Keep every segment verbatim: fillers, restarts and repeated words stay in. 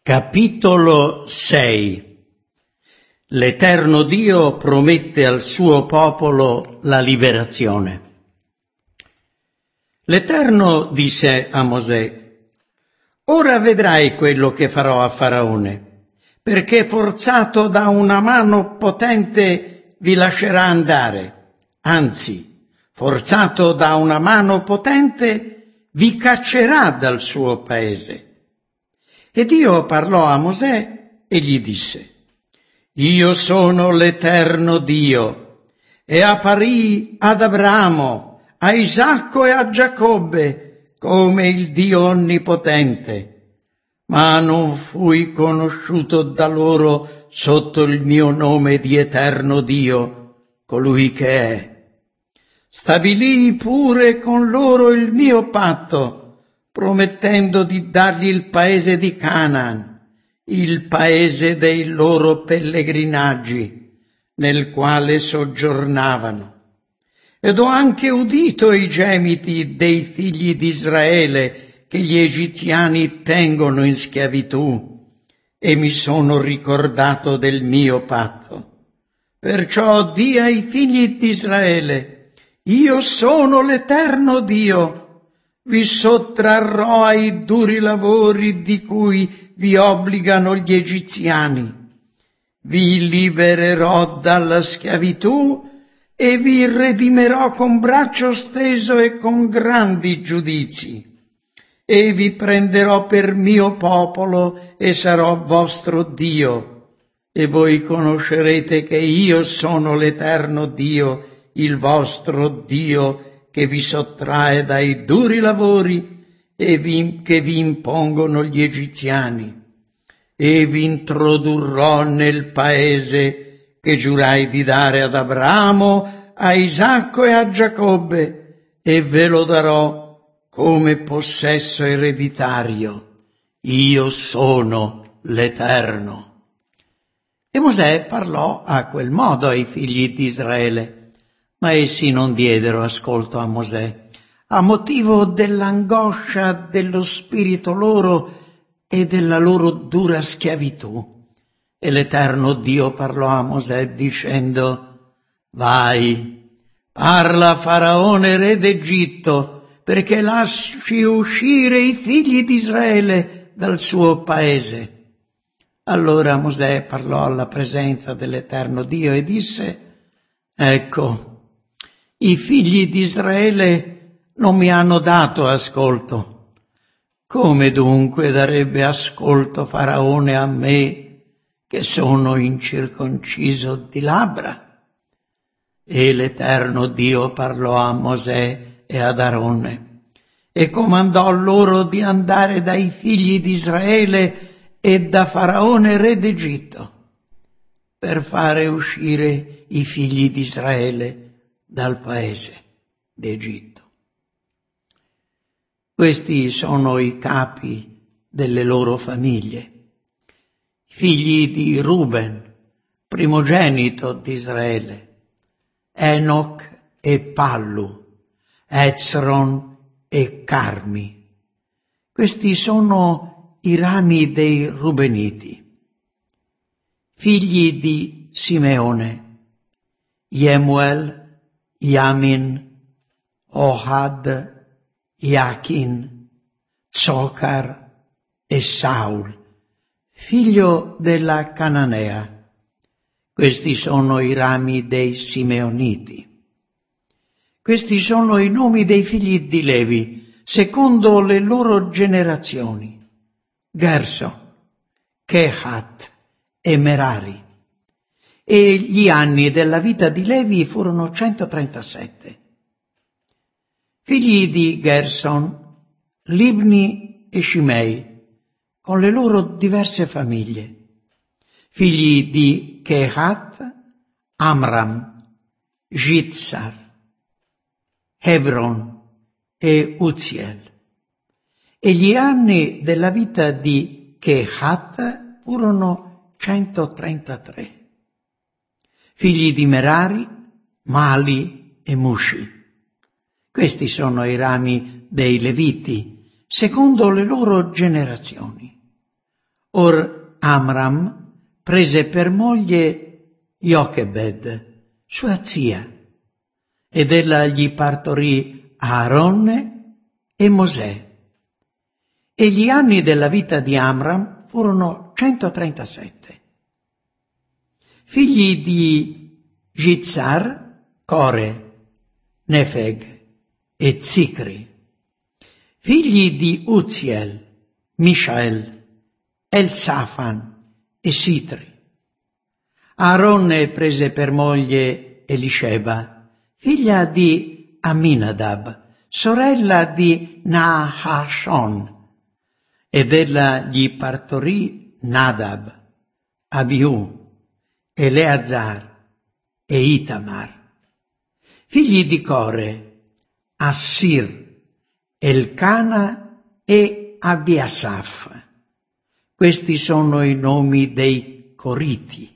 Capitolo sei. L'Eterno Dio promette al suo popolo la liberazione. L'Eterno disse a Mosè: «Ora vedrai quello che farò a Faraone, perché forzato da una mano potente vi lascerà andare, anzi, forzato da una mano potente vi caccerà dal suo paese». E Dio parlò a Mosè e gli disse: «Io sono l'Eterno Dio, e apparii ad Abramo, a Isacco e a Giacobbe come il Dio onnipotente, ma non fui conosciuto da loro sotto il mio nome di Eterno Dio, colui che è. Stabilii pure con loro il mio patto, promettendo di dargli il paese di Canaan, il paese dei loro pellegrinaggi, nel quale soggiornavano. Ed ho anche udito i gemiti dei figli di Israele che gli egiziani tengono in schiavitù, e mi sono ricordato del mio patto. Perciò di ai figli di Israele: io sono l'Eterno Dio, vi sottrarrò ai duri lavori di cui vi obbligano gli egiziani, vi libererò dalla schiavitù e vi redimerò con braccio steso e con grandi giudizi, e vi prenderò per mio popolo e sarò vostro Dio, e voi conoscerete che io sono l'Eterno Dio, il vostro Dio, che vi sottrae dai duri lavori e vi, che vi impongono gli egiziani, e vi introdurrò nel paese che giurai di dare ad Abramo, a Isacco e a Giacobbe, e ve lo darò come possesso ereditario. Io sono l'Eterno». E Mosè parlò a quel modo ai figli di Israele. Ma essi non diedero ascolto a Mosè, a motivo dell'angoscia dello spirito loro e della loro dura schiavitù. E l'Eterno Dio parlò a Mosè dicendo: «Vai, parla a Faraone re d'Egitto, perché lasci uscire i figli di Israele dal suo paese». Allora Mosè parlò alla presenza dell'Eterno Dio e disse: «Ecco, i figli di Israele non mi hanno dato ascolto. Come dunque darebbe ascolto Faraone a me, che sono incirconciso di labbra?» E l'Eterno Dio parlò a Mosè e ad Aarone e comandò loro di andare dai figli di Israele e da Faraone re d'Egitto per fare uscire i figli di Israele dal paese d'Egitto. Questi sono i capi delle loro famiglie: figli di Ruben, primogenito di Israele, Enoch e Pallu, Ezron e Carmi. Questi sono i rami dei Rubeniti. Figli di Simeone: Yemuel, Yamin, Ohad, Jachin, Zocar e Saul, figlio della Cananea. Questi sono i rami dei Simeoniti. Questi sono i nomi dei figli di Levi, secondo le loro generazioni: Gerso, Kehat e Merari. E gli anni della vita di Levi furono centotrentasette. Figli di Gerson: Libni e Shimei, con le loro diverse famiglie. Figli di Kehat: Amram, Jitsar, Hebron e Uziel. E gli anni della vita di Kehat furono centotrentatré. Figli di Merari: Mali e Mushi. Questi sono i rami dei Leviti, secondo le loro generazioni. Or Amram prese per moglie Jochebed, sua zia, ed ella gli partorì Aaronne e Mosè. E gli anni della vita di Amram furono centotrentasette. Figli di Gitzar, Core, Nefeg e Zicri. Figli di Uziel, Mishael, Elsafan e Sitri. Aaronne prese per moglie Elisheba, figlia di Aminadab, sorella di Nahashon, ed ella gli partorì Nadab, Abiù, Eleazar e Itamar. Figli di Core, Assir, Elcana e Abiasaf. Questi sono i nomi dei Coriti.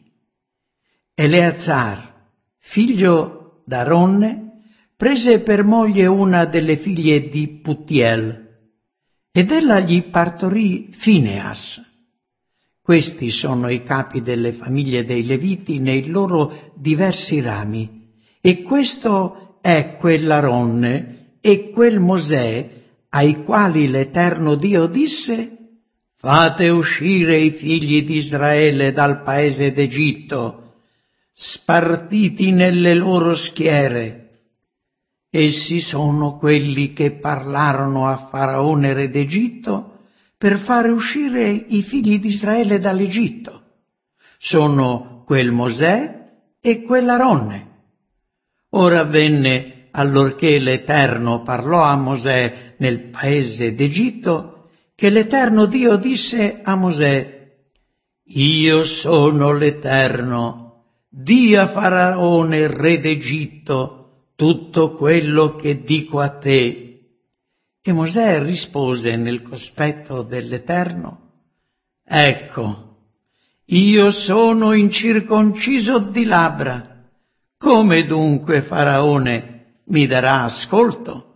Eleazar, figlio d'Aaronne, prese per moglie una delle figlie di Putiel, ed ella gli partorì Fineas. Questi sono i capi delle famiglie dei Leviti nei loro diversi rami, e questo è quell'Aaronne e quel Mosè ai quali l'Eterno Dio disse: fate uscire i figli di Israele dal paese d'Egitto, spartiti nelle loro schiere. Essi sono quelli che parlarono a Faraone re d'Egitto per fare uscire i figli di Israele dall'Egitto. Sono quel Mosè e quell'Aaronne. Ora avvenne, allorché l'Eterno parlò a Mosè nel paese d'Egitto, che l'Eterno Dio disse a Mosè: io sono l'Eterno, di a Faraone re d'Egitto tutto quello che dico a te. E Mosè rispose nel cospetto dell'Eterno: ecco, io sono incirconciso di labbra, come dunque Faraone mi darà ascolto?